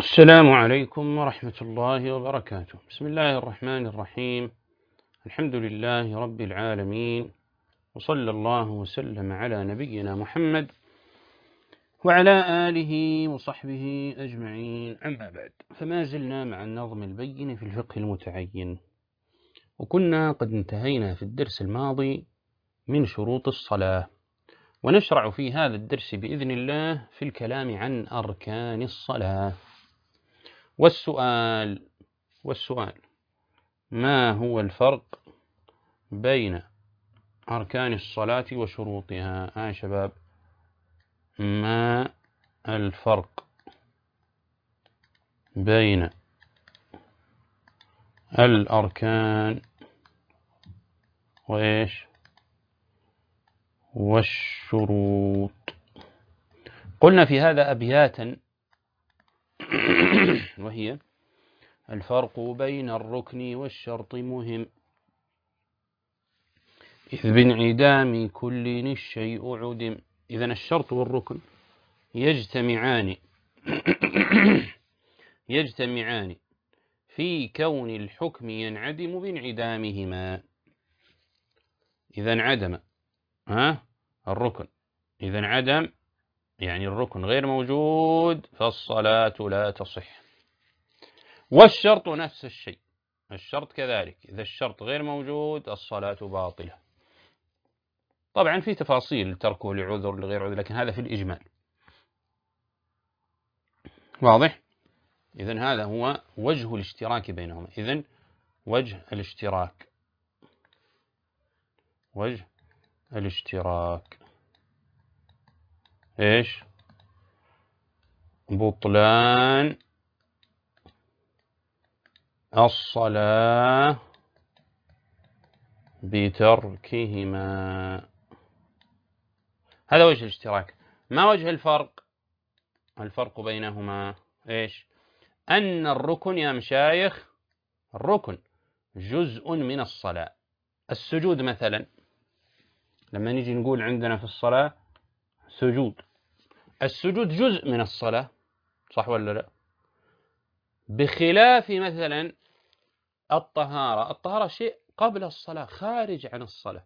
السلام عليكم ورحمة الله وبركاته. بسم الله الرحمن الرحيم. الحمد لله رب العالمين، وصلى الله وسلم على نبينا محمد وعلى آله وصحبه أجمعين، أما بعد، فما زلنا مع النظم البين في الفقه المتعين، وكنا قد انتهينا في الدرس الماضي من شروط الصلاة، ونشرع في هذا الدرس بإذن الله في الكلام عن أركان الصلاة. والسؤال ما هو الفرق بين أركان الصلاة وشروطها؟ يا شباب، ما الفرق بين الأركان والشروط؟ قلنا في هذا أبياتا وهي: الفرق بين الركن والشرط مهم، إذ بانعدام كل الشيء عدم. إذن الشرط والركن يجتمعان في كون الحكم ينعدم بانعدامهما. إذا انعدم الركن، إذا انعدم يعني الركن غير موجود، فالصلاة لا تصح. والشرط نفس الشيء، الشرط كذلك، إذا الشرط غير موجود الصلاة باطلة. طبعا في تفاصيل، تركه لعذر لغير عذر، لكن هذا في الإجمال. واضح؟ إذن هذا هو وجه الاشتراك بينهما. إذن وجه الاشتراك إيش؟ بطلان الصلاة بتركهما. هذا وجه الاشتراك. ما وجه الفرق؟ الفرق بينهما إيش؟ أن الركن يا مشايخ، الركن جزء من الصلاة. السجود مثلا، لما نيجي نقول عندنا في الصلاة سجود، السجود جزء من الصلاة، صح ولا لا؟ بخلاف مثلا الطهارة شيء قبل الصلاة، خارج عن الصلاة،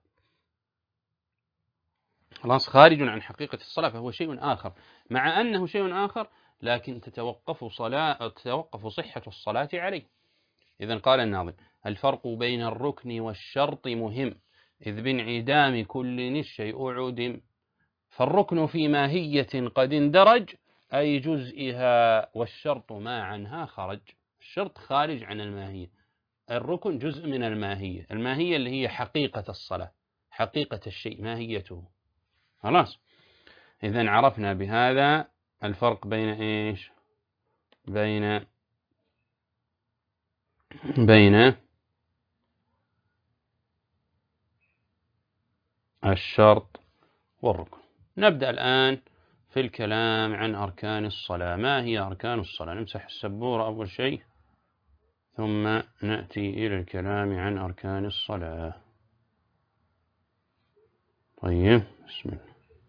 خلاص، خارج عن حقيقة الصلاة، فهو شيء آخر. مع أنه شيء آخر، لكن تتوقف صحة الصلاة عليه. إذن قال الناظم: الفرق بين الركن والشرط مهم، إذ بانعدام كل الشيء عدم. فالركن في ماهية قد اندرج، أي جزئها، والشرط ما عنها خرج. الشرط خارج عن الماهية، الركن جزء من الماهية. الماهية اللي هي حقيقة الصلاة، حقيقة الشيء، ماهيته. خلاص، إذن عرفنا بهذا الفرق بين إيش؟ بين الشرط والركن. نبدأ الآن في الكلام عن أركان الصلاة. ما هي أركان الصلاة؟ نمسح السبورة أول شيء، ثم نأتي إلى الكلام عن أركان الصلاة. طيب، بسم الله.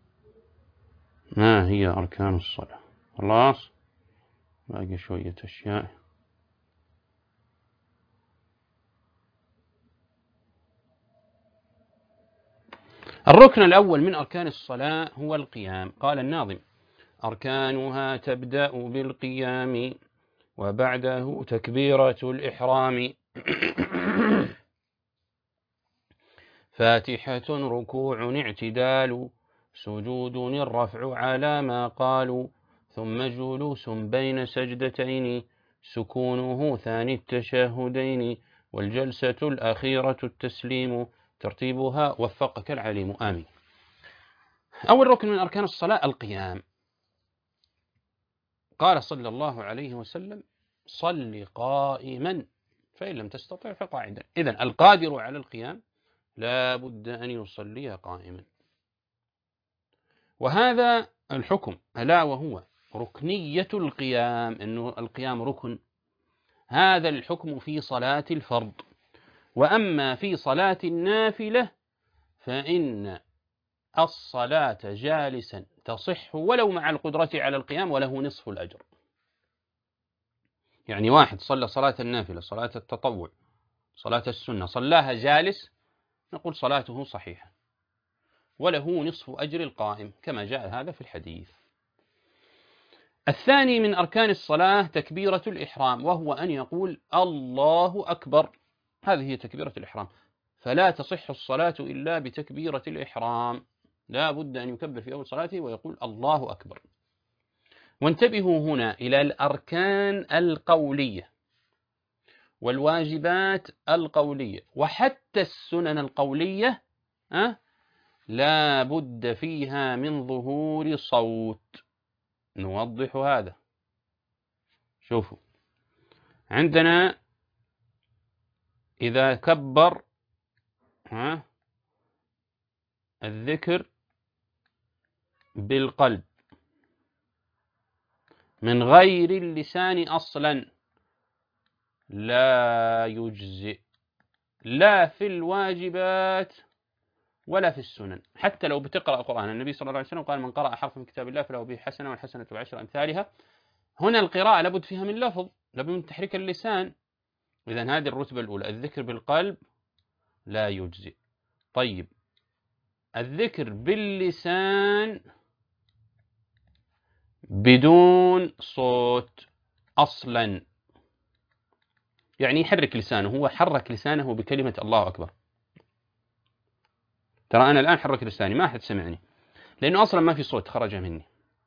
ما هي أركان الصلاة؟ خلاص، باقي شوية أشياء. الركن الأول من أركان الصلاة هو القيام. قال الناظم: أركانها تبدأ بالقيام، وبعده تكبيرة الإحرام، فاتحة ركوع اعتدال، سجود الرفع على ما قالوا، ثم جلوس بين سجدتين، سكونه ثاني التشهدين، والجلسة الأخيرة التسليم، ترتيبها وفقك العليم، آمين. أول ركن من أركان الصلاة القيام. قال صلى الله عليه وسلم: صل قائما، فإن لم تستطع فقاعدا. إذن القادر على القيام لا بد أن يصلي قائما. وهذا الحكم ألا وهو ركنية القيام، أنه القيام ركن، هذا الحكم في صلاة الفرض. وأما في صلاة النافلة فإن الصلاة جالسا تصح ولو مع القدرة على القيام، وله نصف الأجر. يعني واحد صلى صلاة النافلة، صلاة التطوع، صلاة السنة، صلاها جالس، نقول صلاته صحيحة وله نصف أجر القائم كما جاء هذا في الحديث. الثاني من أركان الصلاة تكبيرة الإحرام، وهو أن يقول الله أكبر. هذه هي تكبيرة الإحرام، فلا تصح الصلاة إلا بتكبيرة الإحرام، لا بد أن يكبر في أول صلاته ويقول الله أكبر. وانتبهوا هنا إلى الأركان القولية والواجبات القولية وحتى السنن القولية لا بد فيها من ظهور صوت. نوضح هذا. شوفوا، عندنا إذا كبر الذكر بالقلب من غير اللسان أصلا لا يجزئ، لا في الواجبات ولا في السنن. حتى لو بتقرأ قرآن، النبي صلى الله عليه وسلم قال من قرأ حرف من كتاب الله فله به حسنة والحسنة بعشر أمثالها. هنا القراءة لابد فيها من لفظ، لابد من تحريك اللسان. إذن هذه الرتبة الأولى، الذكر بالقلب لا يجزئ. طيب الذكر باللسان بدون صوت أصلا، يعني يحرك لسانه، هو حرك لسانه بكلمة الله أكبر. ترى أنا الآن حرك لساني ما أحد سمعني لأنه أصلا ما في صوت خرج مني.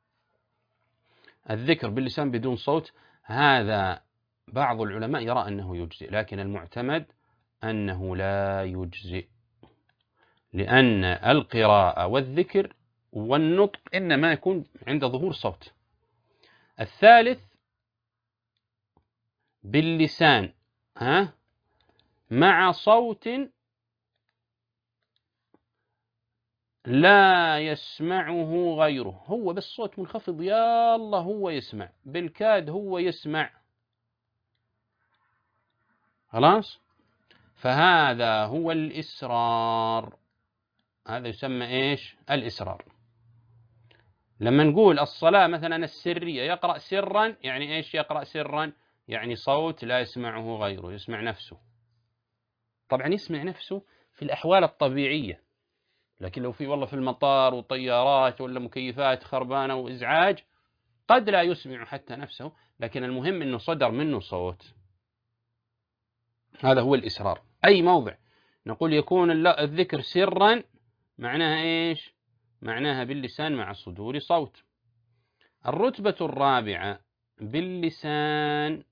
الذكر باللسان بدون صوت هذا بعض العلماء يرى أنه يجزئ، لكن المعتمد أنه لا يجزئ، لأن القراءة والذكر والنطق إنما يكون عند ظهور صوت. الثالث باللسان مع صوت لا يسمعه غيره، هو بالصوت منخفض يا الله هو يسمع، بالكاد هو يسمع، خلاص. فهذا هو الإسرار، هذا يسمى إيش؟ الإسرار. لما نقول الصلاة مثلا السرية يقرأ سرا، يعني إيش يقرأ سرا؟ يعني صوت لا يسمعه غيره، يسمع نفسه. طبعا يسمع نفسه في الأحوال الطبيعية، لكن لو في والله في المطار وطيارات ولا مكيفات خربانة وإزعاج قد لا يسمع حتى نفسه، لكن المهم أنه صدر منه صوت. هذا هو الإسرار. أي موضع نقول يكون الذكر سرا معناها إيش؟ معناها باللسان مع صدور صوت. الرتبة الرابعة باللسان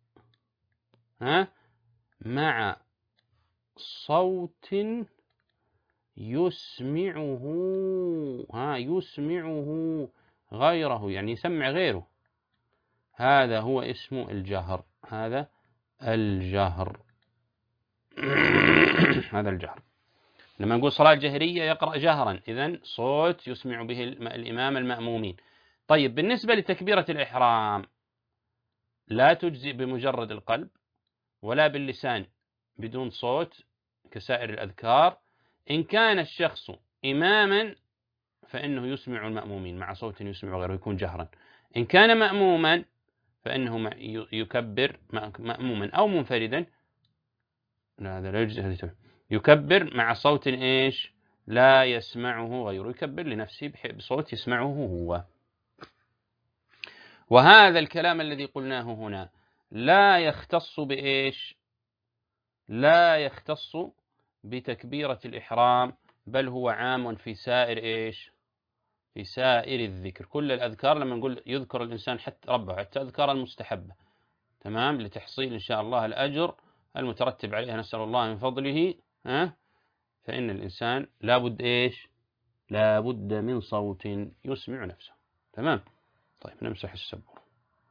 مع صوت يسمعه غيره، يعني يسمع غيره. هذا هو اسمه الجهر، هذا الجهر. هذا الجهر. لما نقول صلاة جهرية يقرأ جهرا، إذن صوت يسمع به الإمام المأمومين. طيب بالنسبة لتكبيرة الإحرام لا تجزئ بمجرد القلب ولا باللسان بدون صوت كسائر الأذكار. إن كان الشخص إماما فإنه يسمع المأمومين مع صوت يسمع غيره، يكون جهرا. إن كان مأموما فإنه يكبر مأموما أو منفردا، هذا لا يجزئ، يكبر مع صوت إيش؟ لا يسمعه غيره، يكبر لنفسه بصوت يسمعه هو. وهذا الكلام الذي قلناه هنا لا يختص بإيش؟ لا يختص بتكبيرة الإحرام، بل هو عام في سائر إيش؟ في سائر الذكر. كل الأذكار لما نقول يذكر الإنسان حتى ربه، حتى أذكار المستحبة، تمام، لتحصيل إن شاء الله الأجر المترتب عليها، نسأل الله من فضله. فإن الإنسان لابد إيش؟ لابد من صوت يسمع نفسه. تمام. طيب نمسح السبورة.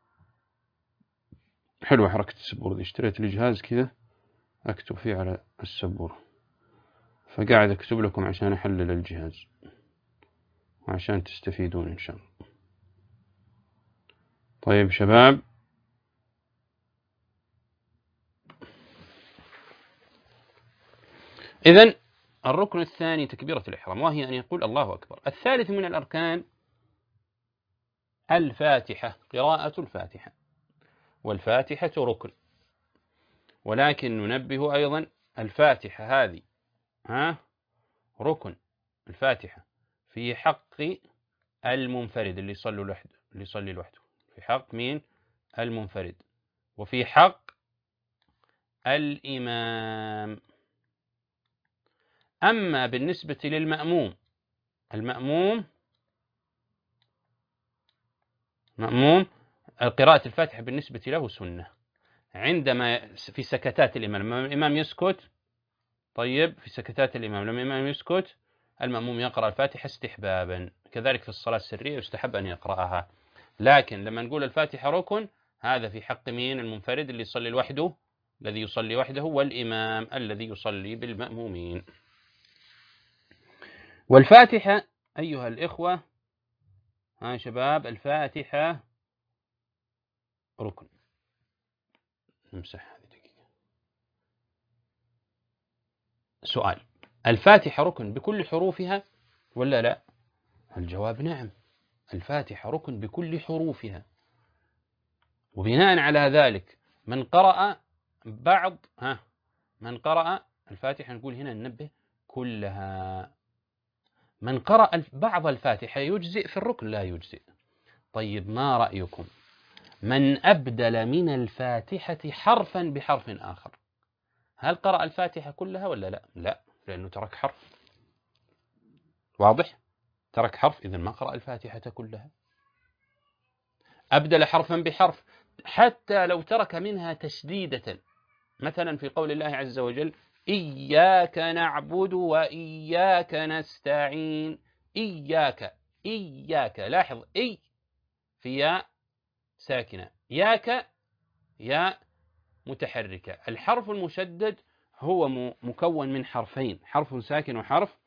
حلوة حركة السبورة دي، اشتريت لي جهاز كذا أكتب فيه على السبورة، فقاعد أكتب لكم عشان أحلل الجهاز وعشان تستفيدون إن شاء الله. طيب شباب، إذن الركن الثاني تكبيرة الإحرام، وهي أن يقول الله أكبر. الثالث من الأركان الفاتحة، قراءة الفاتحة، والفاتحة ركن. ولكن ننبه أيضا الفاتحة هذه ركن الفاتحة في حق المنفرد اللي يصلي لوحده، في حق مين؟ المنفرد. وفي حق الإمام. أما بالنسبة للمأموم، المأموم قراءة الفاتحة بالنسبة له سنة عندما في سكتات الإمام، لما الإمام يسكت. طيب في سكتات الإمام لما الإمام يسكت المأموم يقرأ الفاتحة استحبابا. كذلك في الصلاة السرية يستحب أن يقرأها. لكن لما نقول الفاتحة ركن، هذا في حق مين؟ المنفرد اللي يصلي لوحده، الذي يصلي وحده، والإمام الذي يصلي بالمأمومين. والفاتحة أيها الإخوة شباب، الفاتحة ركن. نمسح هذه دقيقة. سؤال: الفاتحة ركن بكل حروفها ولا لا؟ الجواب نعم، الفاتحة ركن بكل حروفها. وبناء على ذلك من قرأ الفاتحة، نقول هنا ننبه كلها. من قرأ بعض الفاتحة يجزئ في الركن؟ لا يجزئ. طيب ما رأيكم من أبدل من الفاتحة حرفا بحرف آخر، هل قرأ الفاتحة كلها ولا لا؟ لا، لأنه ترك حرف. واضح؟ ترك حرف، إذن ما قرأ الفاتحة كلها. أبدل حرفا بحرف، حتى لو ترك منها تشديدة، مثلا في قول الله عز وجل: إياك نعبد وإياك نستعين. إياك، لاحظ إي في ياء ساكنة، ياك ياء متحركة. الحرف المشدد هو مكون من حرفين، حرف ساكن وحرف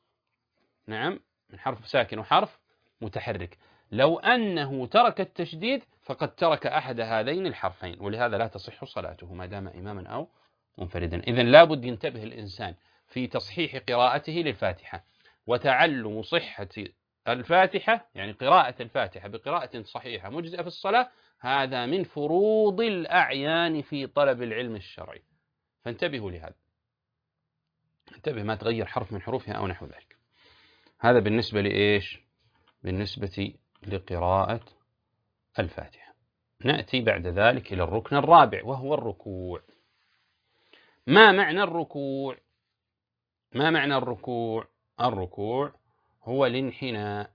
من حرف ساكن وحرف متحرك. لو أنه ترك التشديد فقد ترك أحد هذين الحرفين، ولهذا لا تصح صلاته ما دام إماما أو منفردا. إذن لابد ينتبه الإنسان في تصحيح قراءته للفاتحة وتعلم صحة الفاتحة، يعني قراءة الفاتحة بقراءة صحيحة مجزئة في الصلاة. هذا من فروض الأعيان في طلب العلم الشرعي، فانتبهوا لهذا. انتبه ما تغير حرف من حروفها أو نحو ذلك. هذا بالنسبة لإيش؟ بالنسبة لقراءة الفاتحة. نأتي بعد ذلك إلى الركن الرابع وهو الركوع. ما معنى الركوع؟ الركوع هو الانحناء.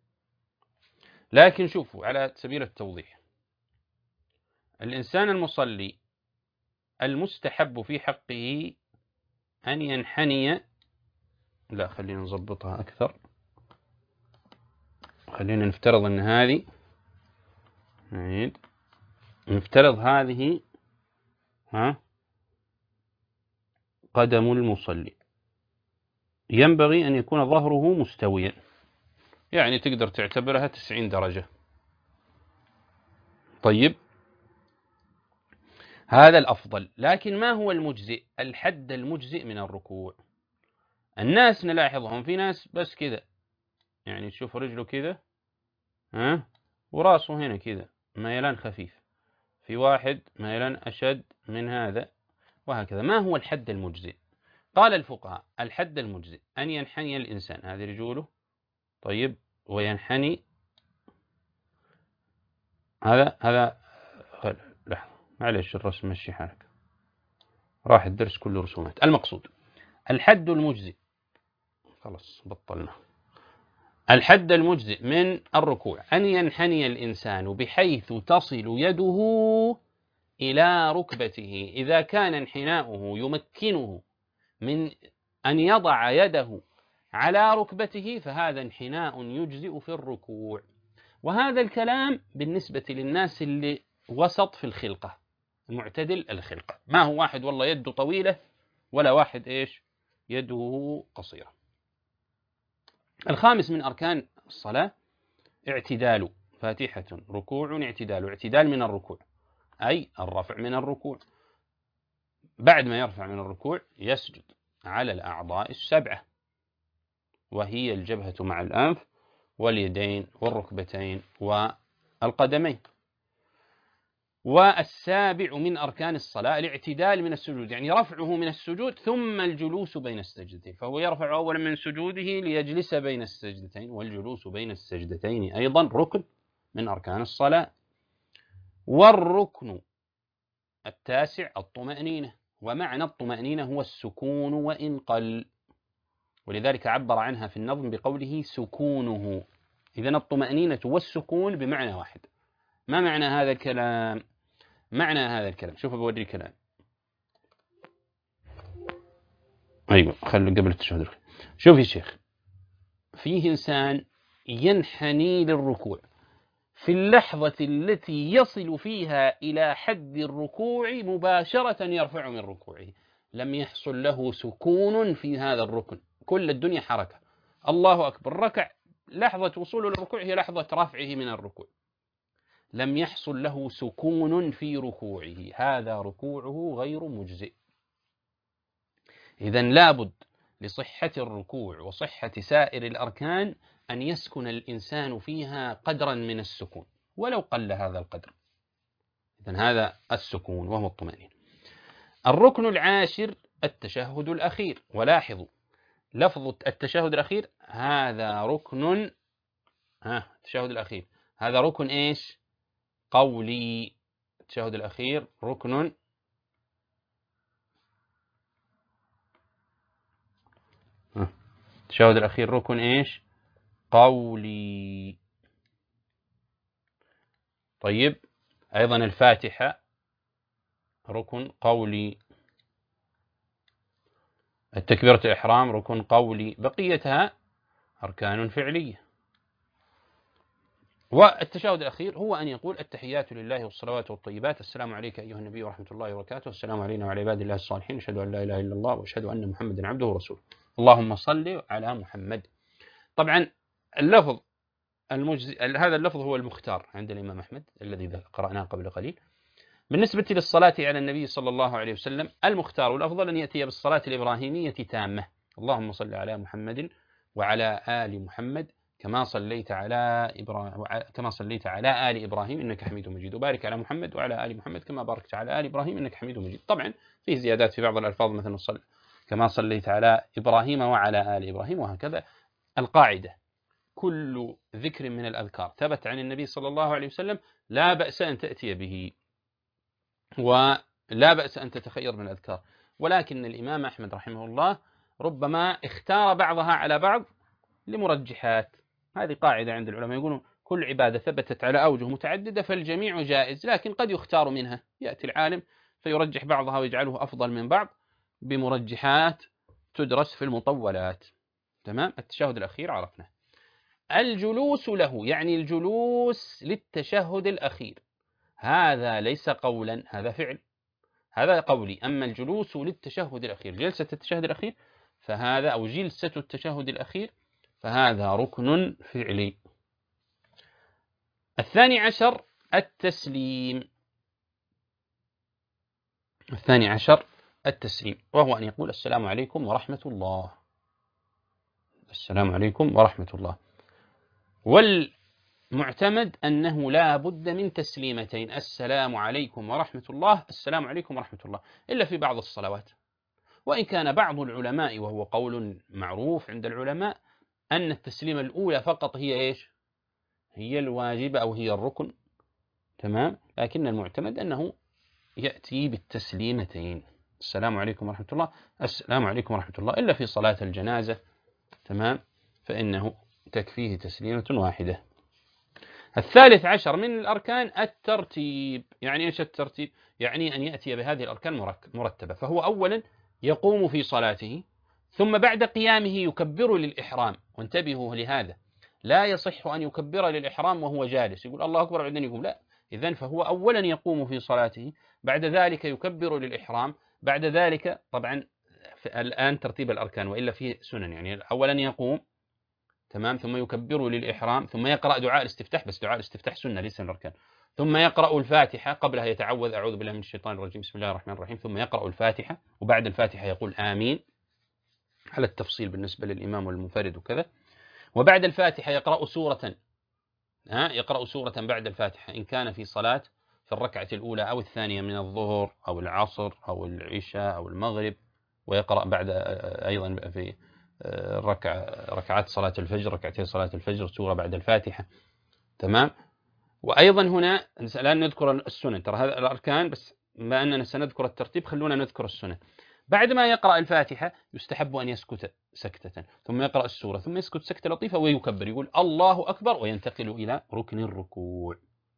لكن شوفوا على سبيل التوضيح، الإنسان المصلي المستحب في حقه أن ينحني. لا، خلينا نضبطها أكثر. خلينا نفترض أن هذه نفترض هذه قدم المصلي، ينبغي أن يكون ظهره مستويا، يعني تقدر تعتبرها 90 درجة. طيب هذا الأفضل. لكن ما هو المجزئ؟ الحد المجزئ من الركوع. الناس نلاحظهم، في ناس بس كذا، يعني تشوف رجله كذا وراسه هنا كذا ميلان خفيف، في واحد ميلان أشد من هذا، وهكذا. ما هو الحد المجزئ؟ قال الفقهاء: الحد المجزئ أن ينحني الإنسان، هذه رجوله، طيب، وينحني هذا لحظة معلش، الرسم مشي حالك، راح الدرس كله رسومات. المقصود الحد المجزئ، خلاص بطلنا. الحد المجزئ من الركوع أن ينحني الإنسان بحيث تصل يده إلى ركبته. إذا كان انحناؤه يمكنه من أن يضع يده على ركبته فهذا انحناء يجزئ في الركوع. وهذا الكلام بالنسبة للناس اللي وسط في الخلقة، معتدل الخلقة، ما هو واحد والله يده طويلة ولا واحد يده قصيرة. الخامس من أركان الصلاة اعتدال، فاتحة ركوع اعتدال من الركوع، أي الرفع من الركوع. بعد ما يرفع من الركوع يسجد على الأعضاء السبعة، وهي الجبهة مع الأنف , واليدين والركبتين والقدمين. والسابع من أركان الصلاة الاعتدال من السجود، يعني رفعه من السجود ثم الجلوس بين السجدتين، فهو يرفع أولا من سجوده ليجلس بين السجدتين، والجلوس بين السجدتين أيضا ركن من أركان الصلاة. والركن التاسع الطمأنينة، ومعنى الطمأنينة هو السكون وإن قل، ولذلك عبر عنها في النظم بقوله سكونه. إذن الطمأنينة والسكون بمعنى واحد. ما معنى هذا الكلام؟ معنى هذا الكلام، شوف بوري الكلام. أيوة خلوا قبل التشهد. شوف يا شيخ، فيه إنسان ينحني للركوع، في اللحظة التي يصل فيها إلى حد الركوع مباشرة يرفع من ركوعه، لم يحصل له سكون في هذا الركن، كل الدنيا حركة. الله أكبر، ركع، لحظة وصوله للركوع هي لحظة رفعه من الركوع، لم يحصل له سكون في ركوعه، هذا ركوعه غير مجزئ. إذن لابد لصحة الركوع وصحة سائر الأركان أن يسكن الإنسان فيها قدرا من السكون ولو قل هذا القدر. إذن هذا السكون وهو الطمأنينة. الركن العاشر التشهد الأخير، ولاحظوا لفظ التشهد الأخير، هذا ركن التشهد الأخير هذا ركن إيش؟ قولي. التشهد الأخير ركن التشهد الأخير ركن إيش؟ قولي. طيب، أيضا الفاتحة ركن قولي، التكبيرة الإحرام ركن قولي، بقيتها أركان فعلية. والتشهد الأخير هو أن يقول التحيات لله والصلوات والطيبات، السلام عليك أيها النبي ورحمة الله وبركاته، السلام علينا وعلى عباد الله الصالحين، أشهد أن لا إله إلا الله وأشهد أن محمدا عبده ورسوله، اللهم صل على محمد. طبعا اللفظ هذا اللفظ هو المختار عند الإمام أحمد الذي قرأناه قبل قليل. بالنسبة للصلاة على النبي صلى الله عليه وسلم، المختار والأفضل أن يأتي بالصلاة الإبراهيمية تامة، اللهم صل على محمد وعلى آل محمد كما صليت على آل إبراهيم إنك حميد مجيد، وبارك على محمد وعلى آل محمد كما باركت على آل إبراهيم إنك حميد مجيد. طبعا فيه زيادات في بعض الألفاظ، مثلا كما صليت على إبراهيم وعلى آل إبراهيم، وهكذا. القاعدة كل ذكر من الأذكار ثبت عن النبي صلى الله عليه وسلم لا بأس أن تأتي به، ولا بأس أن تتخير من الأذكار، ولكن الإمام أحمد رحمه الله ربما اختار بعضها على بعض لمرجحات. هذه قاعدة عند العلماء، يقولون كل عبادة ثبتت على أوجه متعددة فالجميع جائز، لكن قد يختار منها، يأتي العالم فيرجح بعضها ويجعله أفضل من بعض بمرجحات تدرس في المطولات. تمام. التشهد الأخير عرفنا. الجلوس له، يعني الجلوس للتشهد الأخير، هذا ليس قولا، هذا فعل، هذا قولي. أما الجلوس للتشهد الأخير، جلسة التشهد الأخير، فهذا أو جلسة التشهد الأخير فهذا ركن فعلي. 12 التسليم. 12 التسليم، وهو أن يقول السلام عليكم ورحمة الله، السلام عليكم ورحمة الله. والمعتمد أنه لا بد من تسليمتين، السلام عليكم ورحمة الله، السلام عليكم ورحمة الله، إلا في بعض الصلوات. وإن كان بعض العلماء، وهو قول معروف عند العلماء، أن التسليمة الأولى فقط هي إيش؟ هي الواجبة أو هي الركن. تمام. لكن المعتمد أنه يأتي بالتسليمتين، السلام عليكم ورحمة الله، السلام عليكم ورحمة الله، إلا في صلاة الجنازة. تمام. فإنه تكفيه تسليمة واحدة. 13 من الأركان الترتيب. يعني إيش الترتيب؟ يعني أن يأتي بهذه الأركان مرتبة. فهو أولا يقوم في صلاته، ثم بعد قيامه يكبر للإحرام، وانتبهوا لهذا، لا يصح أن يكبر للإحرام وهو جالس، يقول الله أكبر بعدين يقوم، لا. إذن فهو أولا يقوم في صلاته، بعد ذلك يكبر للإحرام، بعد ذلك طبعا الآن ترتيب الأركان، وإلا فيه سنن، يعني أولا يقوم، تمام، ثم يكبر للإحرام، ثم يقرأ دعاء الاستفتاح، بس دعاء الاستفتاح سنة ليس من الأركان، ثم يقرأ الفاتحة، قبلها يتعوذ أعوذ بالله من الشيطان الرجيم بسم الله الرحمن الرحيم، ثم يقرأ الفاتحة، وبعد الفاتحة يقول آمين، على التفصيل بالنسبة للإمام والمنفرد وكذا. وبعد الفاتحة يقرأ سورة، يقرأ سورة بعد الفاتحة إن كان في صلاة في الركعة الأولى أو الثانية من الظهر أو العصر أو العشاء أو المغرب، ويقرأ بعد أيضا في ركعات صلاة الفجر، ركعتي صلاة الفجر، سورة بعد الفاتحة. تمام. وأيضا هنا الآن نذكر السنن، ترى هذا الأركان، بس ما أننا سنذكر الترتيب خلونا نذكر السنن. بعد ما يقرأ الفاتحة يستحب أن يسكت سكتة، ثم يقرأ السورة، ثم يسكت سكتة لطيفة ويكبر، يقول الله أكبر، وينتقل إلى ركن الركوع.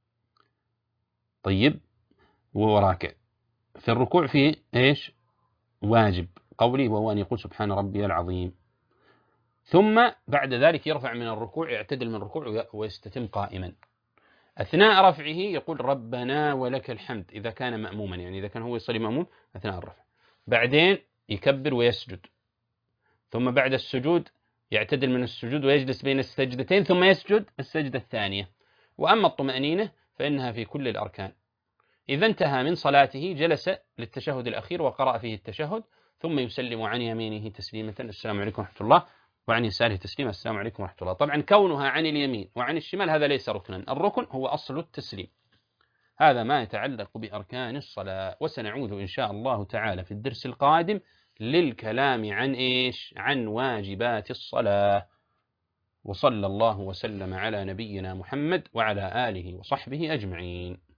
طيب، وهو راكع في الركوع فيه إيش؟ واجب قولي، وهو أن يقول سبحان ربي العظيم. ثم بعد ذلك يرفع من الركوع، يعتدل من الركوع ويستتم قائما. أثناء رفعه يقول ربنا ولك الحمد إذا كان مأموما، يعني إذا كان هو يصلي مأموم أثناء الرفع. بعدين يكبر ويسجد، ثم بعد السجود يعتدل من السجود ويجلس بين السجدتين، ثم يسجد السجدة الثانية. وأما الطمأنينة فإنها في كل الأركان. إذا انتهى من صلاته جلس للتشهد الأخير وقرأ فيه التشهد، ثم يسلم عن يمينه تسليمة السلام عليكم ورحمة الله، وعن يساره تسليمة السلام عليكم ورحمة الله. طبعا كونها عن اليمين وعن الشمال هذا ليس ركنا، الركن هو أصل التسليم. هذا ما يتعلق بأركان الصلاة، وسنعود إن شاء الله تعالى في الدرس القادم للكلام عن إيش؟ عن واجبات الصلاة. وصلى الله وسلم على نبينا محمد وعلى آله وصحبه أجمعين.